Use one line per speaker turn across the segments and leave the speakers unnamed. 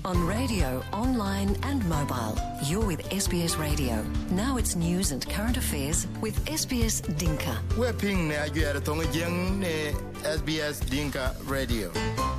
on radio, online and mobile. You're with SBS Radio. Now it's news and current affairs with SBS Dinka.
We're ping ne ajuara tonga jeng ne SBS Dinka Radio.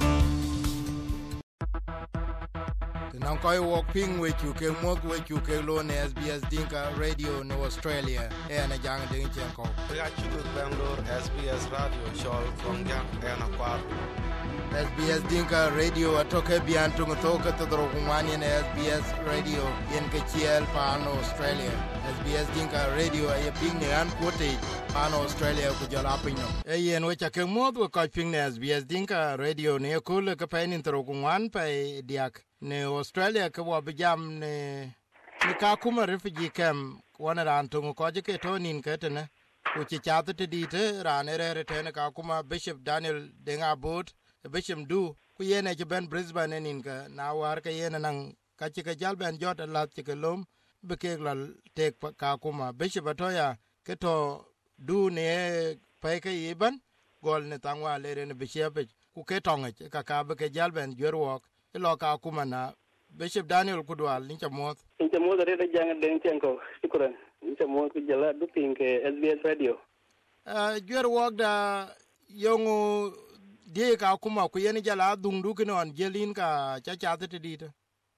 Nang koi walk ping we chu ke mot we chu ke lo ne SBS Dinka Radio no Australia e na jang ding chen ko.
Ya chu Bangalore SBS Radio show from jang e na kwar.
SBS Dinka Radio atoke bian tungo toka todoro kumani na SBS Radio yen ke chiel paano Australia. SBS Dinka Radio ay ping ne an kote paano Australia ku jala pinyo. E yen wecha ke mot we ka ping ne SBS Dinka Radio ne kule ka painin toro kumwan pa diak ne Australia ka wa bijam ne ka kuma refugee camp wana ran tungo ko je ke tonin ke tene ku chi chat te dite ran ere te ka kuma Bishop Daniel Dengabot Bishop du ku yene ci ben Brisbane nin ka na war ka yene nan ka ci ka jal ben jot la ci ka lom be ke la tek ka kuma Bishop atoya ke to du ne pa ke yiban gol ne tangwa le ne Bishop ku ke tonga ka be ke jal ben jorwok lo ka kuma na Bishop Daniel Kudwal ni chamot
re jang den tenko shukran ni chamot ku jala du pin ke SBS Radio
jorwok da yongu die ka kuma ku yeni jala dundu kinon jelin ka cha cha te dita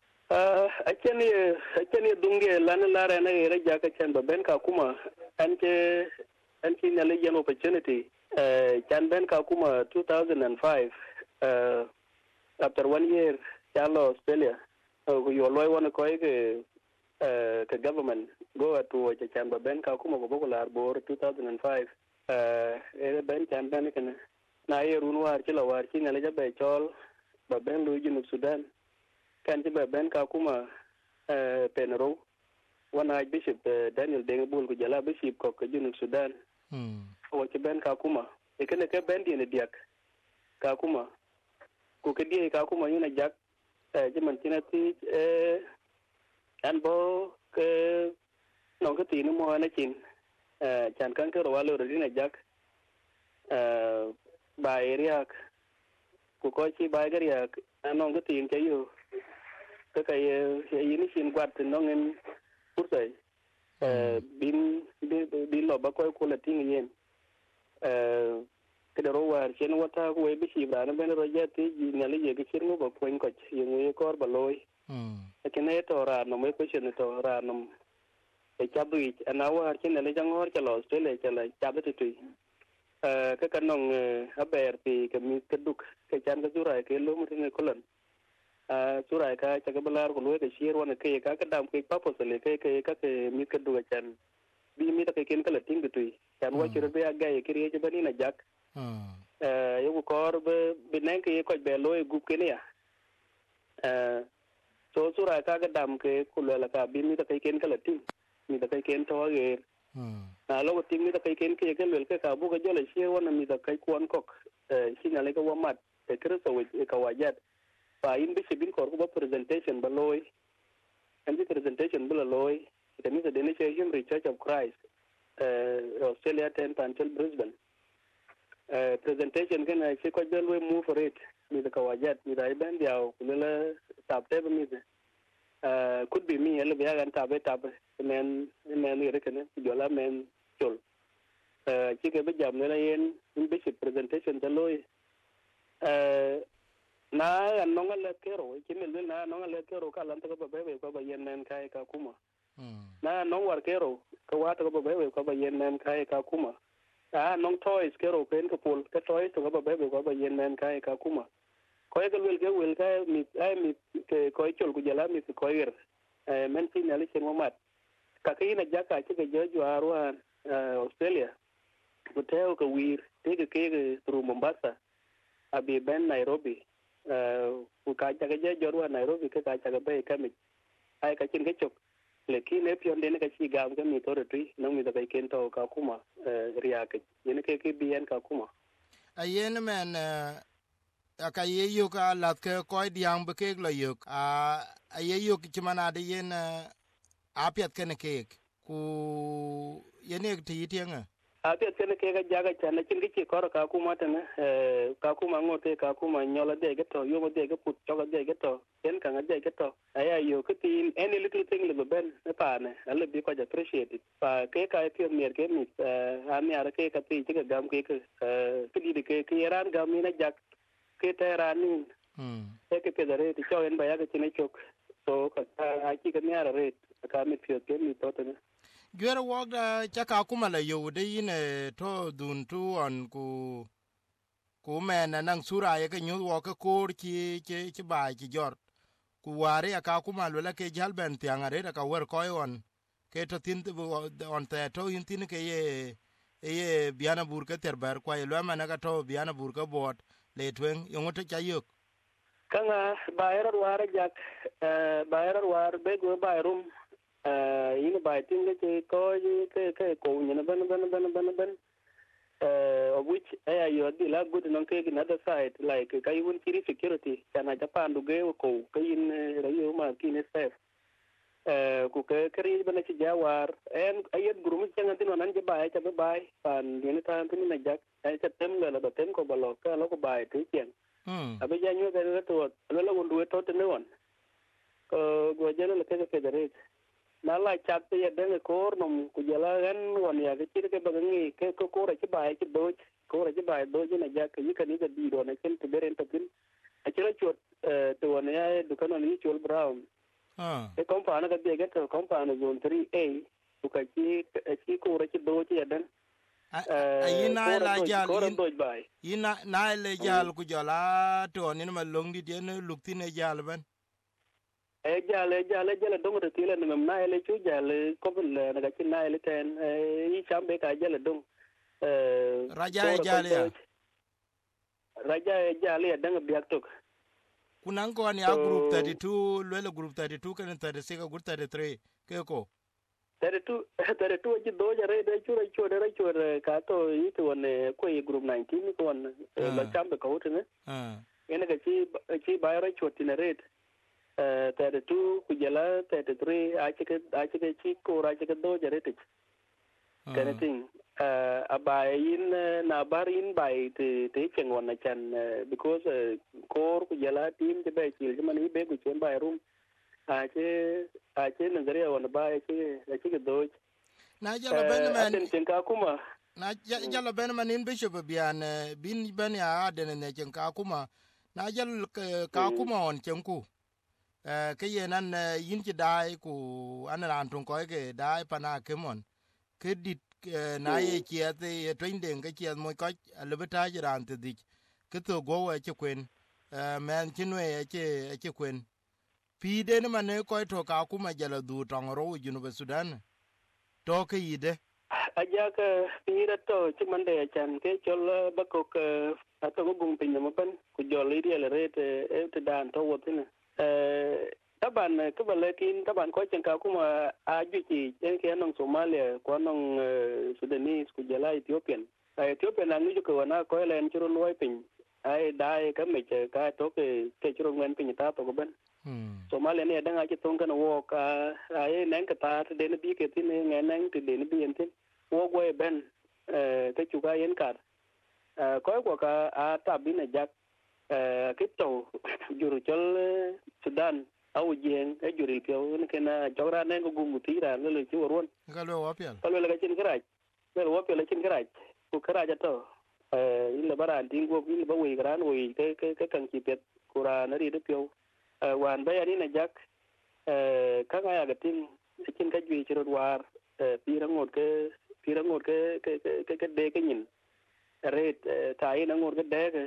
akeni dunge lan lara na re jaka chen ba ben ka kuma anke na legion opportunity chan ben ka kuma 2005 after 1 year chalo Australia yo loy wona ko ke government go to chan ba ben ka kuma go lar bor 2005 ben chan ben kana na yerun war ci la war ci ngale jabe chol ba ben lu jinu Sudan kan ci ba ben ka kuma penro wana Bishop Daniel Dengabul ku jala Bishop ko jinu Sudan o ci ben ka kuma e kene ke ben di ne diak ka kuma ku ke di ka kuma yuna jak ci man tinati an bo ke no ke tinu mo na chin chan kan ke ro walo ri na jak ba area ku ko chi ba area anong cái tiền cái yo cái yini sin kwat nongen pursai bin lo ba ko la ting yen cái đó war chen wata ko be chi bra na ben ro jati nyali ye ke chirngo ba ko ko yeng ko ba loy cái này to ra no me ko chen to ra no e chabu ana war chen le jangor chalo Australia chala chabu tu cái kanong haber pi ke mi keduk ke chan ka surai ke lo mutine kolon surai ka cha ka balar ko lo ke shir wana ke ka dam ke papo sele ke mi keduk chan bi mi ta ke ken kala ting tu chan wa chiro be aga e kriye je bani na jak yo ko be nen ke ko be lo e gup ke ne ya so surai ka dam ke ko la ka bi mi ta ke ken kala ting mi ta ke ken to ge lo ting mi ta kai ken ke lel ke ka bu ga jole she wona mi ta kai kwon kok sina le ka wa mat te kreso we ka wajat pa in bi bin ko ba presentation ba loy and the presentation bu loy it means the Nation Church of Christ Australia 10 until Brisbane presentation kan she ko bel we move for it mi ta ka wajat mi dai ben diaw kulela tap te mi could be me ele biya gan tabe men ni rekene jola men chol ci ke be jam ne yen in bishop presentation ta loy na no ngale kero ci mel na no ngale kero kala ta ko be ko ba yen men kai ka kuma na no war kero ko wa ta ko be ko ba yen men kai ka kuma no toys kero pen ko pol ka toys to ko be ko ba yen men kai ka kuma ko e wel ka mi ke ko chol ku jala mi ko yer men tin ali chen mo mat ka ke na jaka che ke jo arwan Australia buteo ka wir te ke through Mombasa abi ben Nairobi ku ka cha ke jo arwan Nairobi ke ka cha ke be ka mi ai ka chen ke chok lekin e pion den ka chi gam ke mi to retri no mi da ke to ka kuma ria ke yen ke bien ka kuma
ayen men aka ye yo ka lat ke ko diang be ke lo yo ye yo ki mana de yen apiat ke ne ke ku yene ti tienga
Apiat kene ke ga jaga chana chin gichi kor ka kuma tane ka kuma ngote ka kuma nyola de geto yo de ge put choga de geto ken ka de geto aya yo kitin any little thing le ben ne pa ne ale bi ko ja appreciate it pa ke ka ti mer ke mi ami ara ke ka ti ke gam ke di ke ran gam ni na jak ke te ran ni ke pe dare ti cho en ba ya ke ne chok so ka a ki ke ni ara re ka mi pio ke mi to tane
Gwere wogda chaka kumala yode yine to dun tu on ku mena nang sura ye ke nyu wo ke kor ki ba ki jor ku ware aka kumalo la ke jalben tiangare ka wer ko on ke to tin on te to yin tin ke ye biana bur ke terber kwa ye lo mana ka to biana bur ke bot le twen yongote chayuk
kanga bayrar ware jak bayrar war be go bayrum ina bài tin cái có cái cổ như nó bên of which you are the good non ke another side like cái un kiri security kana Japan du ge ko cái in rayo ma kine safe ku ke kri bana ci jawar en ayet guru changa tin nan je bay cha bay pan ni ta tin na jak ay cha tem la ba tem ko balo ka lo ko bay ti chen abe ja nyu ga to lo ndu to tin won ko go je la ke dare na la chat ye den ko nom ku jala gan won ya ke ti ke bagangi ke ko ra ci bay ci do ko ra ci bay do na jak yi kan ni ga di do na ken te beren ta tin a ci la chot to won ya du kan ni chol brown e company ga de ga company zone 3A ku ka ci ko ra ci do ci den
ayina la jal ina na le jal ku jala to ni ma long di den luktine jal ban
jale dong de tile ni mem na ele chu jale ko le na ga na ele ten yi chambe ka jale dong
raja
jale ya dang biak tok
kunan ko ni a group 32 lele group 32 kan 36 group 33 ke ko
32 ji do jare de chu ka to yi to ne ko yi group 19 ko on la chambe ko tene ene ga chi bayra chotinere 32 kujala 33 achike chi ko achike do jare tik kana ting abayin na barin bai te chengwan na chan because kor kujala team de bai chil mani be ku chen bai room ache nangare wan bai achike do
na jala benman
ten ka kuma
na jala benman in bishop bian bin ben ya den ne chen ka kuma na jal ka kuma on chenku ke yenan yin ci dai ku anaran tun ko ke dai pana kemon ke dit na ye kiete ye twinde ke kiet mo ko lebeta jiran te dik ke to go we ci kwen men cinwe ci kwen pi de ne mane ko to ka kuma jala du tongro junu be Sudan to ke yide
aja ka pira to ci mande chan ke chol bakok ato go gum pin mo ban ku joli ile rete te dan to wotina taban ke balekin taban ko chen ka kuma ajuji en ke nong Somalia ko nong Sudanese ku jala Ethiopian an ju ko na ko len churu loy pin ai dai ka me ka to ke churu ngen pin ta to ban Somalia ne danga ki ton kana wo ka ai nen ka ta de ne bi ke tin ngen nang ti de ne bi en tin wo go ben te chu ga yen kar ko ka a ta bi na jak kito juru chol Sudan au jeng e juri pio ne kena jogra ne gugu tira le chi woron
galo wapial
kalo le chin garaj le wapial le chin garaj ku garaj to ile baran tingo ile ba wi gran wi ke kan chi pet kura na ri de pio wan ba ya ni na jak ka ga ya gatin chin ka jwi chi war pira ngot ke de ke nyin ret tai na ngot ke de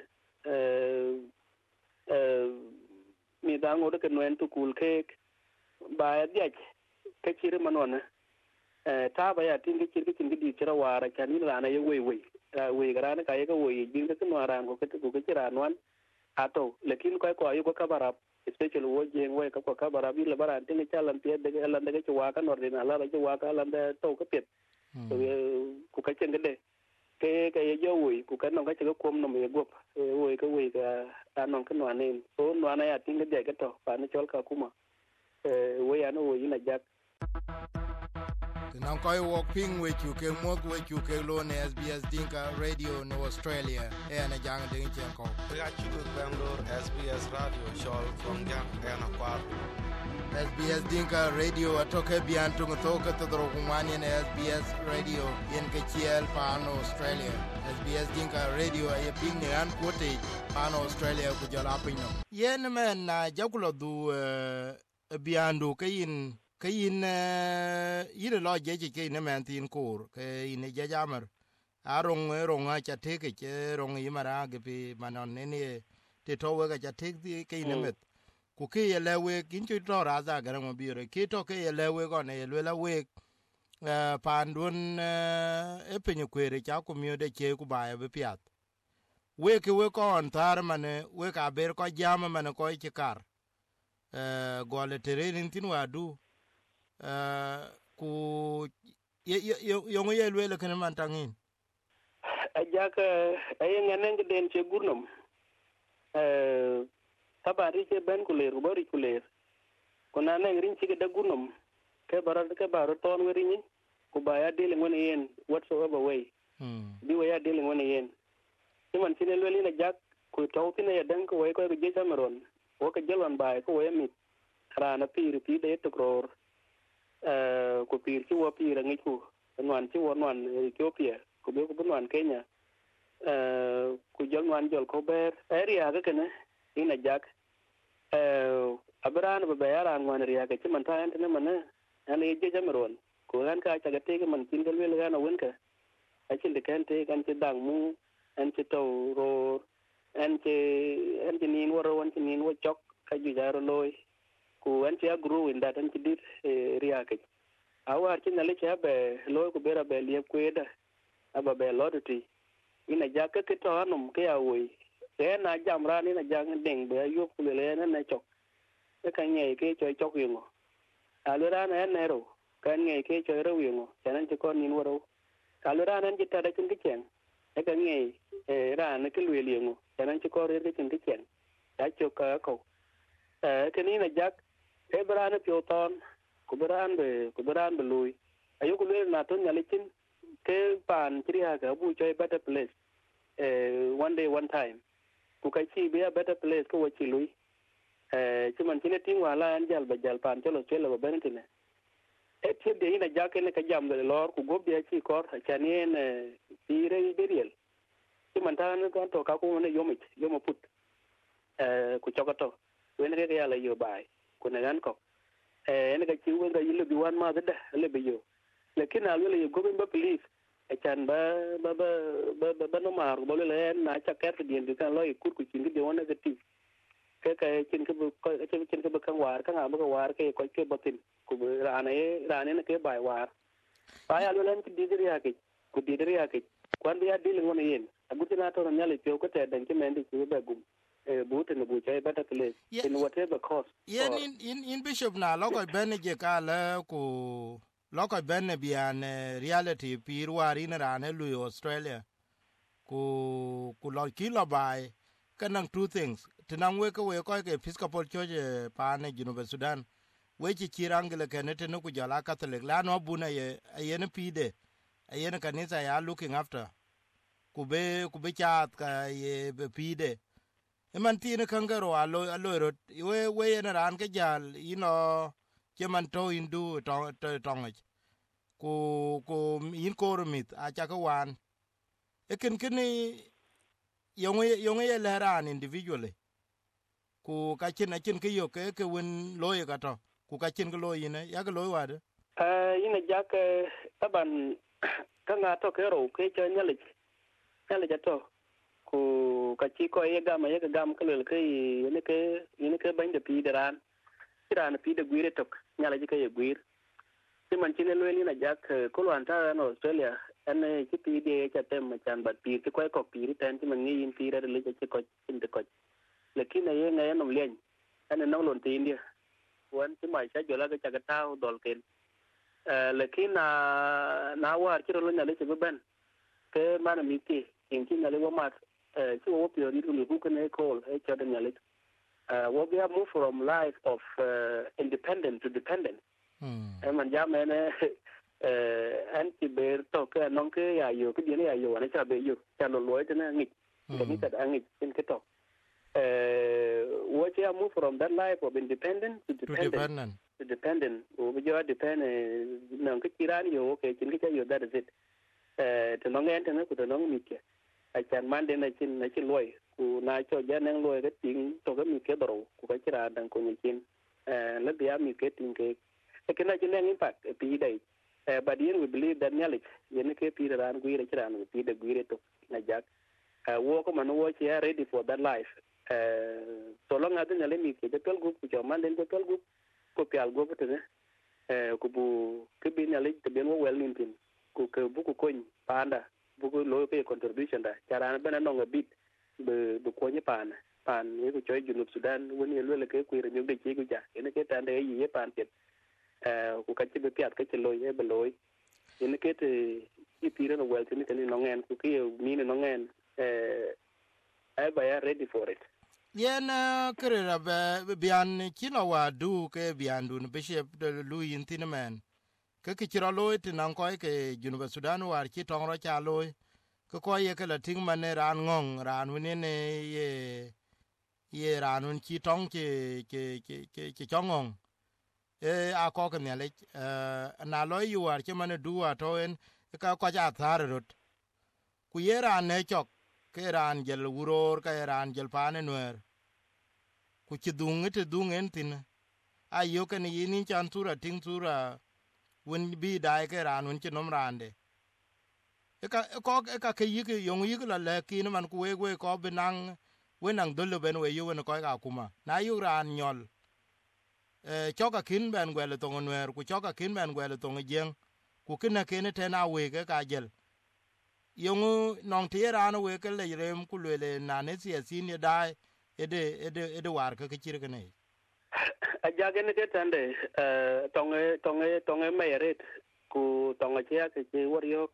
mi da ngode ke noen tu kul ke ba ya ke chire manona ta ba ya tin ke chire ke tin ke di chira wara chani la na ye we garana ka ye ko we bin ke no aran ko ke chira non ato lekin ko ayo ko kabara especially wo je we ka ko kabara bi le baran tin ke chalan pie de la de ke wa ka nordina la ke wa ka la de to ke pet ku ka chen de ke ye yo we ku ka no ka che ko no me gop we ka anon ke no anen so no ana ya tin de ke to pa ne chol ka kuma we ya no we na jak
non koi walk ping we chu ke mod we chu ke lo ne SBS Dinka Radio no Australia e na jang de chen ko
ya chu Bangalore SBS Radio Shoal from Gam na kwar
SBS Dinka Radio atoke bian tung to ka to ro kumani ne SBS Radio yen ke chiel pa no Australia SBS Dinka Radio e ping ne an kote pa no Australia ku jala pino yen men na jakulo du bian du kayin yire lo jeje ke ne men tin kur ke ine jajamer rong a cha teke che rong yimara ge pi manon ne te to we ga cha tek ke ne met ku ke yelewe kin chu to ra za ga mo bire ke to ke yelewe go ne le la we pandun e penyu kwere cha ku mi de che ku ba be piat we ke we kon tar mane we ka ber ko jam mane ko che kar go le terenin tin wa du ku yo ye le ken man tangin
ajaka ayen ngene den che gurnum tabari che ben kuler bari kuler kuna na rin chi da gurnum ke barat ton werin ku ba ya dealing when yen whatsoever way bi we ya dealing when yen timan tinel weli na jak ku tawtina ya dan ko we ko je samaron wo ka jelon ba ko we mi rana pir pi de to kror ku pir chi wo pir ngi ku nwan chi wo nwan Ethiopia ku be ku nwan Kenya ku jol nwan jol ko ber area ga kana ina jak abran ba bayara nwan ria ga chi man ta ante ne man ani je jamron ko han ka ta ga te ga man tin gal wel ga na wen ka a chin de kan te kan te dang mu an te to ro an te nin wo ro an te nin wo chok ka ju jaro loy ku an te agru in that an te dit ria ga awar chin ale cha be loy ku bera be liep kweda aba be lodoti ina jaka ke to anum ke awi e na jamra ni na jang ding be yup ku le na chok e kan nge ke choy chok yingo alura na nero kan nge ke choy ro yingo tanan ti kon nin woro alura nan ji tada kin kichen e kan nge ra na ke lwe yingo tanan ti ko re ke kin kichen da chok ka ko ke ni na jak e bra na pyoton ku bran be lui ayu ku le na ton nyalitin ke pan triya ga bu choy better place one day one time ku kai chi be a better place ko chi lui chiman chine ting wala an jal ba jal pan cholo chelo ba benetine ti de ina jake ne ka jam de lor ku gobi chi kor chanien tire beriel chiman tan ko to ka ku ne yomo put ku chokato wen ke ya la yo bai ku ne gan ko ne ka chi wen ga yile bi wan ma da le bi yo lekin alu le gobi ba please chan ba no mar bo le na cha ker dien du kan lo ikur ku chin de wona negative ke chin ke ba kan war kan ba war ke ko ke batin ku rane ne ke bai war ba ya lo len ki digri ha ke ku digri ha ke kwan bi ya dil ngone yen agutina to nyale pyo ko te dan ke mendi ku ba gum but ne bu chai better place in whatever cost
yen in bishop na lo ko benje ka le ku loko benne bian reality pir wari na rane lu Australia ku lo kilo bai kanang two things tinang we ko ke Episcopal Church pa ne Junub Sudan we chi chirangle ke ne tenu ku jala Catholic la no buna ye ne pide ne kanisa ya looking after ku be chat ka ye pide man tine kangaro alo we ne ran ke jal keman to indu tongaj ku in kormit a chaka wan eken yonge leran individually ku kachin ke yo ke wen loye kato ku kachin ke loye ne ya ke loye wade
ina jak taban kanga to ke ro ke nyale to ku kachi ko ye gam ke le ke ne ke bande pi deran tirana pi de guire tok nyala ji ke ye guir man chine lweli na jak kulwan ta no Australia ane ki pi de cha tem chan bat pi ko pi ten ti man ngi in pi re le che ko in de ko lekin ye ngai no len ane no lon ti india wan ti mai cha jola ga cha ga ta dol ken lekin na war ti ro nyale che ben ke mana mi ti in ki nyale wo mat ti wo pi ri lu ku ne ko e cha de nyale we have moved from life of independent to dependent man jamene an ti ber to ka non ke ya yo ke ni ya yo na cha be yo cha lo lo te na ngi ke ni ta ngi in ke to what you move from that life of independent to dependent o bi jo depend non ke tiran yo ke chin ke cha yo that is it to non en te na ku to non mi ke a chan man de na chin loy ku na cho ja nang loy ke ting to ke mi ke doro ku ka chira dan ko ni chin la bia mi ke ting ke na chin impact pi dai but here we believe that knowledge yen ke pi ran gu ire chira no pi de gu ire to na jak wo ko man wo che ready for that life so long as nyale mi ke tel gu ku cho man den tel gu ko pial go te ne ku bu ke bi nyale te ben wo wel nin tin ku ke bu ku kon panda bu ku lo ke contribution da chara bana no ngabit be ko ni pan ni ku choy junub Sudan woni le ke ku ire mi de chi ku ja ene ke tande yi pan pet ku ka chi be piat ke chi loy e be loy ene ke te i pire no wel tin ke ni no ngen ku ke mi no ngen ai ba ready for it
yen kerera be bian kilo wa du ke bian dun bishop de luin tinman ke kichiro loy tinan ko ke junub Sudan war ki tongro cha loy ko ye ke la ting mane ran ngong ran woni ne ye ranun ki tong ke chongong a ko ke ne le na loy yu war ke mane du wa to en ka ko ja tharut ku ye ran ne chok ke ran jel wuror ka ran jel pane nwer ku ci dungen tin ayo ke ni yin chan tura ting tura won bi dai ke ran won ci nom rande ka ke yike yong yike la le kin man ku we ko benang wenang dolo ben we yo no ko ga kuma na yu ran nyol choka kin ben gwele to nwer ku choka kin ben gwele to ngeng ku kina kene tena we ke ka jel yongu nong tira no we ke le rem ku le na ne si sin dai ede war ke chir ke ne
a jage ne ke tande tonge meret ku tonge chia ke chi wor yo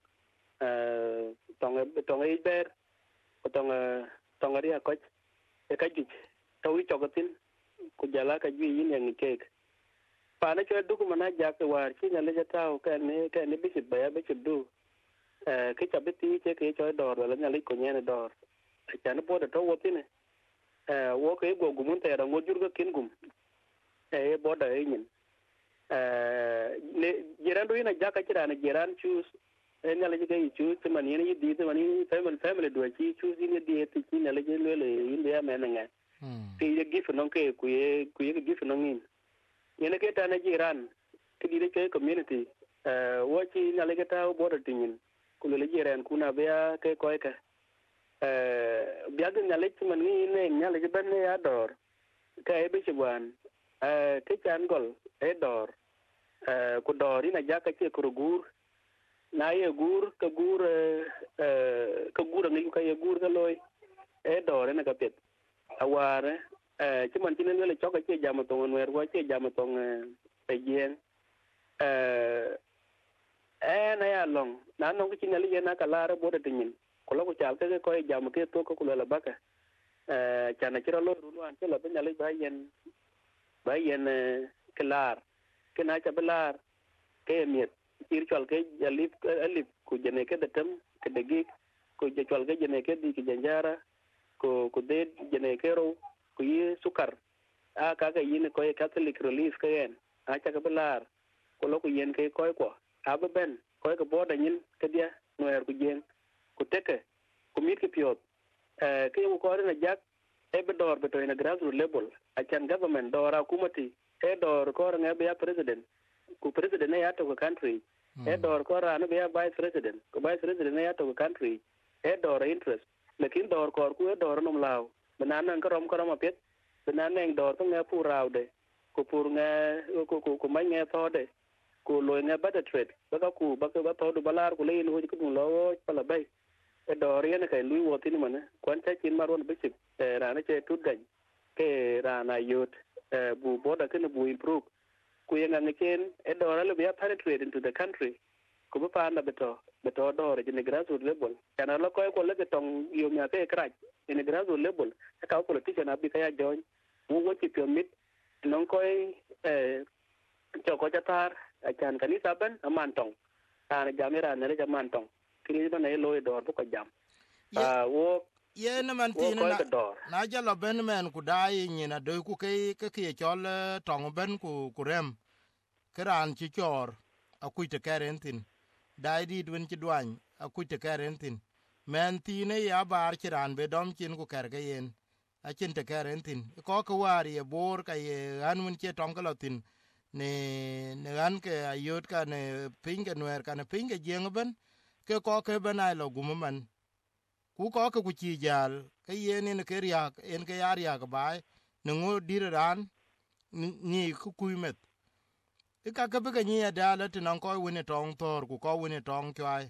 tonge ber ku tonge ria ko e ka ju to wi chogatin ku jala ka ju yin yang kek pa na cho du ku mana jak war chi na le ta ka ne bi sit ba be du cái chập bít che cái choi đỏ rồi là nhà lấy của nhà này đỏ chả nó bỏ được đâu vậy nè wo cái bộ gồm muốn tè là ngô cái kiến gồm bỏ đấy nhìn jiran đôi này giá cái chỉ là jiran choose nhà lấy cái choose thì mà này đi thì mà này family đôi chi choose này đi thì chỉ nhà lấy cái lưỡi India mà này thì cái gift nó cái cái gift nó nghìn nhà cái ta này jiran cái đi cái community wo chi nhà lấy cái tao bỏ được tiền kulele jiran kuna bea ke koika biag nyale man ni ne nyale ban ne ador ka e be chwan ke chan gol e dor ku dor ina jaka che kurugur na ye gur ka gur ngi ka ye gur ka loy e dor ne ka pet aware che man tin ne le choka che jam to nwer wa che jam to e yen na ya long na no ki nyali yana kala bo de tin ko lo ko chal ke ko jam ke to ko la baka chana chira lo ru an la ben nyali ba yen klar ke na cha belar ke miet ir chal ke alif ku jene ke datam ke degi ku je chal ke jene ke di ki janjara ku de jene ke ro ku yi sukar a ka ga yin ko catholic relief ke en a cha ke belar ko lo ku yen ke ko aba ben ko ko boda nyin ke dia noer ku jeng ku teke ku mit ke piot ke yo ko na jak e be dor be to ina grassroots level a chan government dora kumati e dor ko nga be president ku president ya to country e dor ko ra na be vice president ku vice president ya to country e dor interest lekin dor ko ku e dor nom law banana ko rom apet banana en dor to nga pu raude ku pur nga ku mai nga to de ku lo nga bata trade baka ku baka ba to do balar ku le no ku lo pala bay e dor yana kai lui wo tin man kwan cha chin maron bishop ra na che tut gan ke ra na yot bu boda ken bu improve ku yang nga ken e dor le be penetrate into the country ku ba pa na beto dor in grassroots level kana lo ko le ke tong yo nya ke krach in grassroots level ka politician abi ka ya join wo chi pyramid non ko cho ko chatar achan kanisa ban amantong ana jamira ne ja man tong kri ba ne loy dor bu ko jam wo
ye na man tin na ja lo ben men ku dai ni na do ku ke chol tong ben ku rem kran chi chor a ku te karentin dai di dwen chi dwan a ku te karentin men tine ya bar chiran be dom chin ku ker ge yen a chin te karentin ko ko wari e bor ka ye anun che tong ka lotin ne an ke ayot ka ne pinge nwer ka ne pinge jengben ke ko ke benai lo gumman ku ko ku chi jal ke yen ne ke riak en ke yar ya ba ne ngo diran ni ku kuimet ka ka be ni da la tin ko woni tong tor ku ko woni tong kwai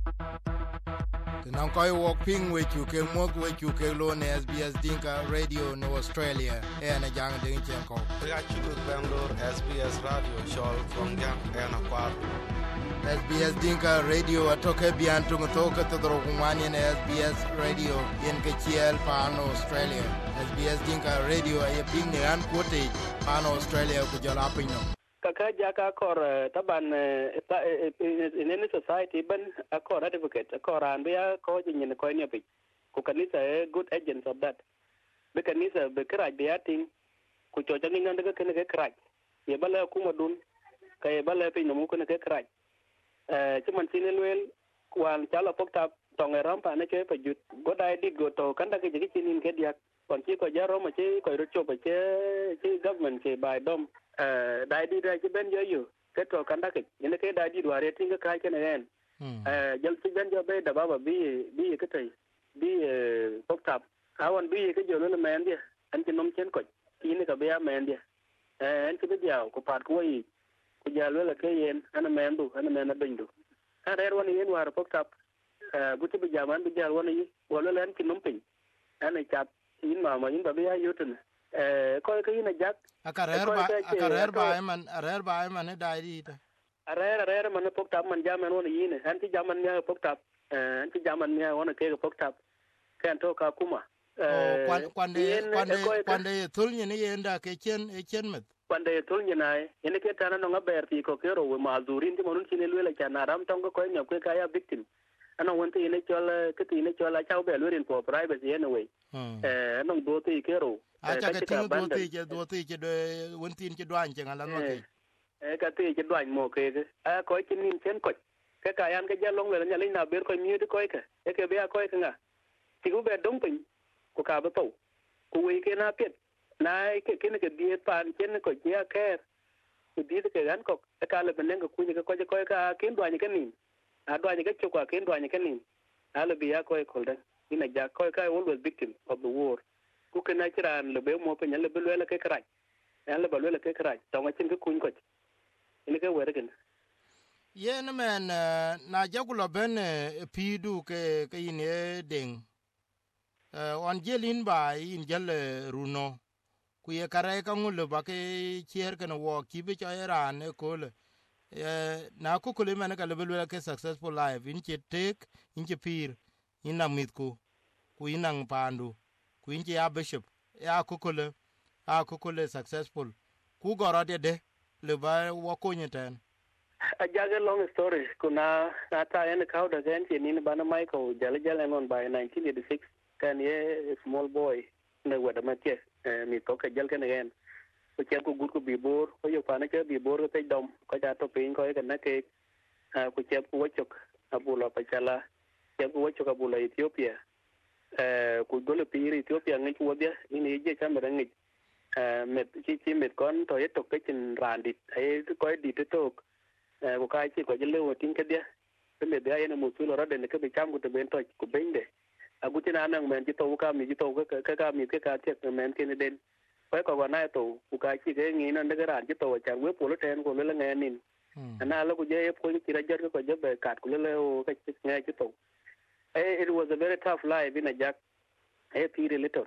nan koy wok ping we chu ke mok we chu ke lo ne SBS Dinka Radio no Australia na jang ding chen ko
ya chu Bangalore SBS Radio show from Gam na kwar
SBS Dinka Radio atoke bian tung to ka to ro kumani ne SBS Radio yen ke chiel pa no Australia SBS Dinka Radio ay ping ne an kote pa no Australia ku jala pin no
kaka jaka kor taban in any society ban akor advocate akor an be ko jin ko ne bi ku kanisa good agents of that be kanisa be kraj be ating ku cho jangin nan daga kene ke kraj ye bala ku modun kay bala pe no mu kene ke kraj chuman sinelwel kwan chala pokta tong rampa ne ke pe jut go dai di go to kanda ke jiki chinin ke dia kon chi ko jaro ma chi ko ro cho pe chi government ke bai dom dai di ra chi ben yo yu ke to kanda ke ne ke dai di dware tinga kai ke ne en jal chi ben jo be da baba bi ke tai bi pokta awan bi ke jo no men dia an chi nom chen ko ni ka be ya men dia an chi be ja ko pat ko yi ku jalo la ke yen ana men du ana men na bindu ana er woni yen war pokta guti bi jaman bi jal woni wala len chi nom pin ana chap in ma in ba be ya yutun ko ke ina jak
akarer ba man dai di ta
arer man pokta man jaman woni yin an ti jaman ne pokta an ti jaman ne woni ke pokta kan to ka kuma
kwande tulni ne yenda ke chen met
kwande tulni nai ene ke tana no ngaber ti ko kero we mazurin ti monun chine lwela chana ram tong ko nya kwe kaya victim ana wonte ine chol ke ti ine chol a chau be lwerin for privacy anyway no do ti kero
acha ke ti do ti de wontin ti dwan che ngala no ke
ka ti ti dwan mo ke a ko chinin chen ko ke kayan ke jalong le nya le na ber ko mi ko ke be a ko ke nga ti ku be dong pin ku ka ba to ku we ke na pet na ke ne ke die pan chen ko ya ke ku di ke gan ko ka le benen ko ku ni ko ka ken dwan ke nin a dwan ke chu ka ken dwan ke nin ala bi ya ko da ina ja ko ka always victim of the war ku ke na chiran le be mo pe nya le be le ke kraj le ba le ke kraj to ma chin ke ku ko ni ke were gen
ye na men na jagulo ben pidu ke ine ding on jelin ba in jelle runo ku ye kare ka ngul ba ke chier ke no wo ki bi cha ran ko le na ku le men ka le bel ke successful life in che tek in che pir in na mit ku inang pandu ku in che ya bishop ya ku le successful ku goro de le ba wo ko nyeten
a jagger long story kuna na ta en ka da gen che ni ba na Michael jale on by 1986 kan ye small boy ne wada matche mi to ka jal kan gen ko che ko gut ko bi bor ko yo pa na che bi bor te dom ko ja to pin ko ke na ke ko che ko chok abula pa chala che ko chok abula Ethiopia ko gole pir Ethiopia ngi ko bia ni je chamra ngi met chi met kon to ye to ke chin randit ai ko di to ko kai chi ko jelle wo tin ke dia me be ayena musulo rade ne ke be changu to ben to ko bende aguti na nang men to ka mi to ka mi ke ka tek men ke ne den ko na to ku kai chi ke ngi na de ran to chan we polo ten ko le nge nin ana lo ku je ko chi ra jar ko je be kat ku le o ka chi nge chi to it was a very tough life in a jack period little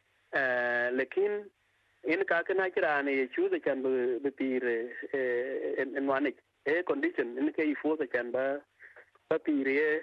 lekin in ka ke na kira ne chu de chan be pire en wanich condition in ke ifo the chan ba pire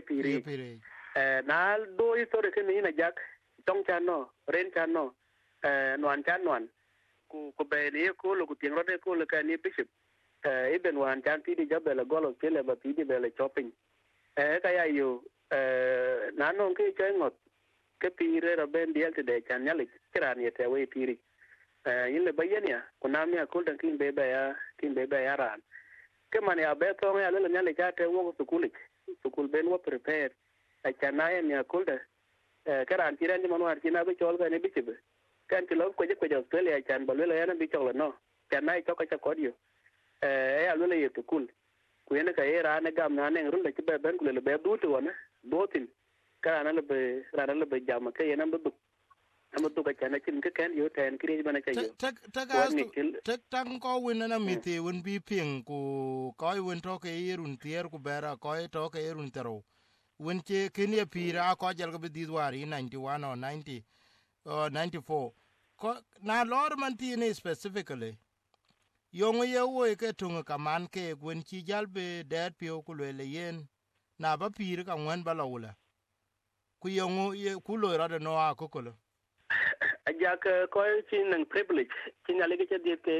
na do history ke ni na jak tong chan no ren chan no nuan chan nuan ku be ni ko lo ku ting ro de ko le ka ni bishop Even one chan pidi job la gol Australia ba pidi bela shopping kaya yu nanong ki chengot ke pire ra ben dial te chan nyalik kiran yete we piri yin le bayania kunamia kuldan kin beba ya ran ke man ya be to ya le nyalik ta te wo sukul ben wo prepare chan na ya kulda karan tiran ni manwar kina be chol ga ne bichibe kan ti lo ko je Australia chan balwe la yana bi chol no chan na to ka cha kodio ya lule yetu kul kuyene ka era ne gam na ne rulle ci be ben kule be dutu wona dotin ka na le be jam ka yena be am du ka chana chin ka ken yo ten kri bana ka yo
tek tang ko win na miti won bi ping ku ko won to ke irun tier ku bera ko to ke irun tero won che kini pira ko jal ga be didwari 91 or 90 or 94 ko na lor man ti ne specifically yong ye wo ke tunga kaman ke gwen chi jalbe der pio ku le yen na ba pir ka ngwan balawula ku yong ye ku lo ra no a ko ko
aja ko chin nang privilege chin ale ke de ke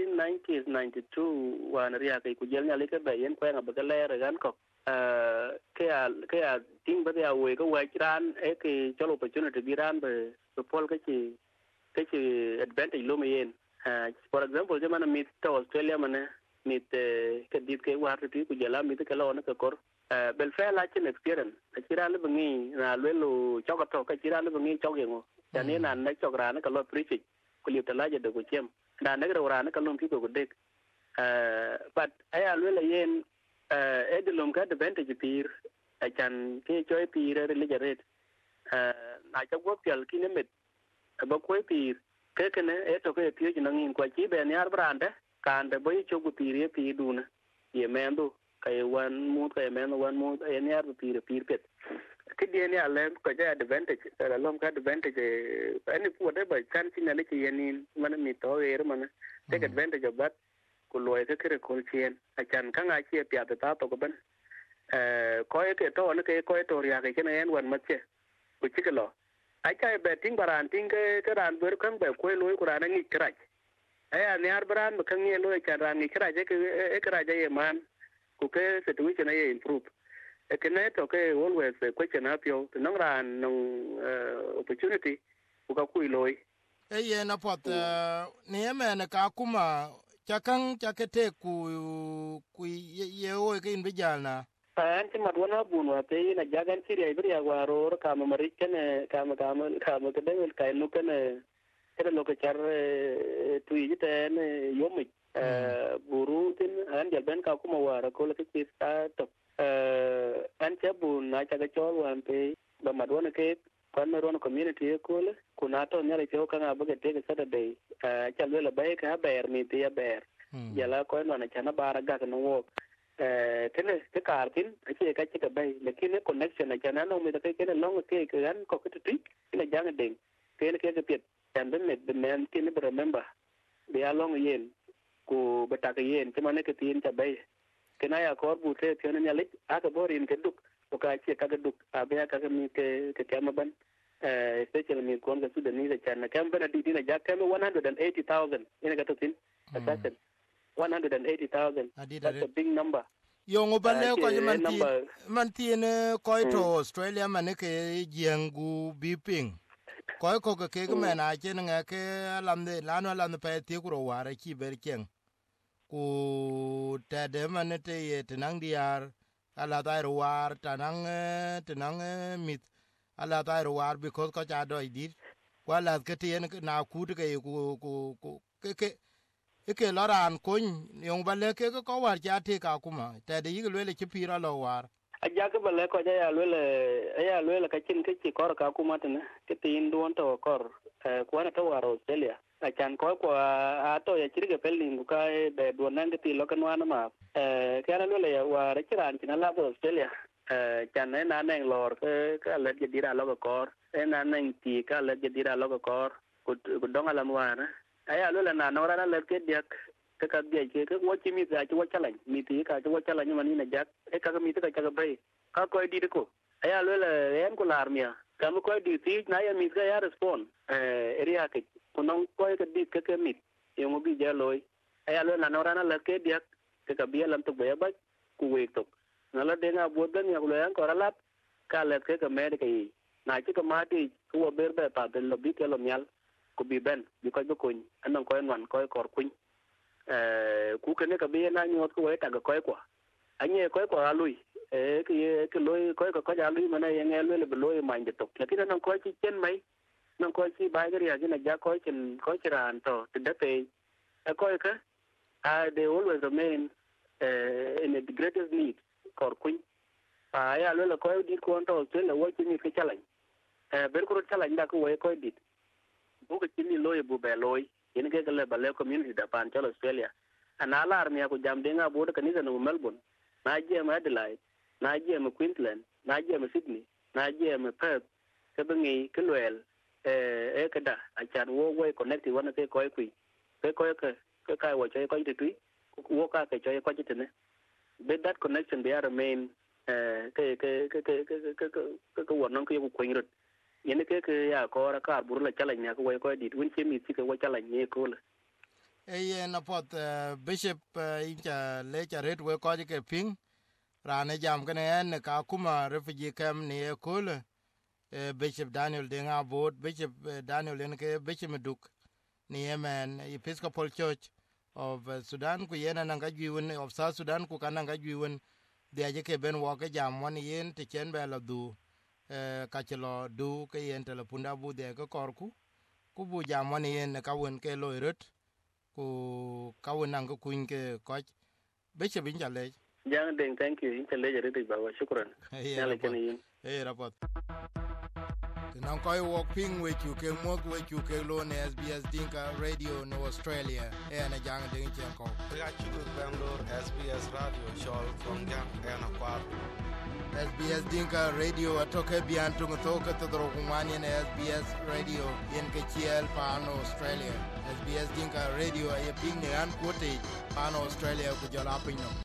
1992 wan ria ke ku jel nyale ke be yen ko nga ba le re gan ko ke a ting ba ya we ko wa ran e ke cholo opportunity bi ran be pol ke chi advantage lo me yen for example jamana mit to Australia mane mit kadit ke war tu ku jala mit ke lo na ke kor bel fa la chin experience akira le bangi na lelo chokato ka kira le bangi chogengo yani na na chokra na ka lo preach ku li tala je de ku chem na ne ro ra na ka lum ki ko dek but aya le yen de lum ka advantage pir achan ke choi pir re le jaret na cha go pyal ki ne met ba ko pir ke ne eto ke pio jina ngin kwa chi be nyar brande kande boy chogu pire pi duna ye mendo kay wan mu kay mendo wan mu ye nyar pire pet ke die ne ale ko ja advantage la lom ka advantage any whatever kan tin ne ke yenin man mi to er man take advantage of that ku loy ke kre kol chien achan kan a chi pya ta to ko ban ko ke to ne ke ko to ria ke ne en wan ma che ku chi ke lo ai be ting baran ting ke ran ber kan be ko loy kuran ngi kraj ai ne ar baran kan ngi loy kan ran ngi kraj ke e kraj ye man ku ke situation ye improve e ke ne to ke always question up yo no ran no opportunity ku ka ku loy
e ye na pot ne me na ka kuma chakang chakete ku ye o ke in bijana
an ti madwana bunwa pe na jagan siri ibri agwaro kama marikene kama ke dengel kai nukene kede loke char tuiji ten yomi buru tin an jalben ka kuma wara ko leke chista to an chabu na chaga chol wan pe ba madwana ke kwan ron community ko le kuna to nyare cho kanga baga tege Saturday chalwe la bay ka ber mi te ya ber yala ko na chana bara ga no wo kene ke kartin ake ka cika bai lekin connection na kana no me da kai kene long ke gan ko ke tu ina jang ding kene ke pet and then the man kin remember be along yen ku bata ke yen ke mane ke tin ta bai kena ya ko bu te kene nyalik aka borin ke duk ko ka ce ka duk abe ka mi ke kama ban especially mi kon ga Sudan da kana kan bana di dina ja kan 180,000 ina ga to tin assassin 180,000. That's a big number.
Yongo bale ko man tiene ko to Australia man ke jengu biping. Ko ke men a chen nga ke lamde lano lamde pe ti ku ware ki berken. Ku tade man te ye tenang diar ala dai war tenang mit ala dai war because ko ja do idit. Wala ke tiene na ku ke ku ke ike loran kun yong bale ke ko war ja te ka kuma te de yiglo le ki pira lo war
aja ke bale ko ja ya le ka chin ke ci kor ka kuma tane ke tin don to kor ko na to war Australia a chan ko a to ya chirge pelling ka de don nan ke ti lo kan wana ma ke na le ya war chiran tin la Australia chan na neng lor ke ka le je dira lo kor na neng ti ka le je dira lo kor ku dong ala wana aya lo na no ra le ke diak ke ka dia ke wo chi mi za chi wo chala mi ti ka chi wo chala ni mani na jak e ka mi ti ka ka bai ka ko di ko aya lo le en ko larmia ka mo ko di ti na ya mi ka ya respond area ke ko non ko ke di ke mi e mo bi ja loy aya lo na no ra le ke diak ke ka bia lam tok be ba ku we tok na la de nga bo ben ya ku le ko ralat ka le ke ka me de ke na chi ka ma ti ku wo ber be pa ben lo bi ke lo nyal ku bi ben bi ko be kun anan ko en ko kor kun ku ke ne ka bia na nyot ku we ta ko ko anye ko ko alui ke loy ko ja lui mana yang el le loy man de tok lakini nan ko chi chen mai nan ko chi bai ga ya gina ja ko chen ko chiran to de pe ko ka they always remain in the greatest need kor kun ya le ko di ko to te le wo chi ni ke chalan ber ko chalan da ko we ko dit bu ko chi ni loy bu be loy yen ke le ba le community da pan to Australia ana lar mi ko jam de nga bo de kanisa no Melbourne na je ma Adelaide na je ma Queensland na je ma Sydney na je ma Perth ke bengi ke loel ke da a chan wo we connect wan ke ko ke kai wo che ko ti wo ka ke che ko ti ne but that connection they remain ke won non ke ku ko ngrut yen ke ya ko ra ka buru la chala nya ko we ko dit win che mi ti ke wo chala nye ko le
na pot bishop incha le cha red we ko ke ping rane jam kane en ka kuma refugee camp ni ekole bishop Daniel Denga Board bishop Daniel en ke bishop Meduk ni Yemen Episcopal Church of Sudan ku yena nanga jiwen of South Sudan ku kananga jiwen de aje ke ben wo ke jam wan yen te chen be la du ka chelo du ke yen telepunda bu de ko korku ku bu jam wan yen ka won ke loirot ku kawenang ko kuin ke coach bishop injale
jang ding thank you injale jere de ba shukran yalla kene
rapot nan koy walk ping we chu ke mo we chu ke lo ne SBS Dinka Radio no Australia na jang ding chen ko
ya chu Bangalore SBS Radio show from jang na kwar
SBS Dinka Radio atoke bian tung to ka to ro kumani na SBS Radio yen ke chiel pa no Australia SBS Dinka Radio ay ping ne an kote pa no Australia ku jala pin no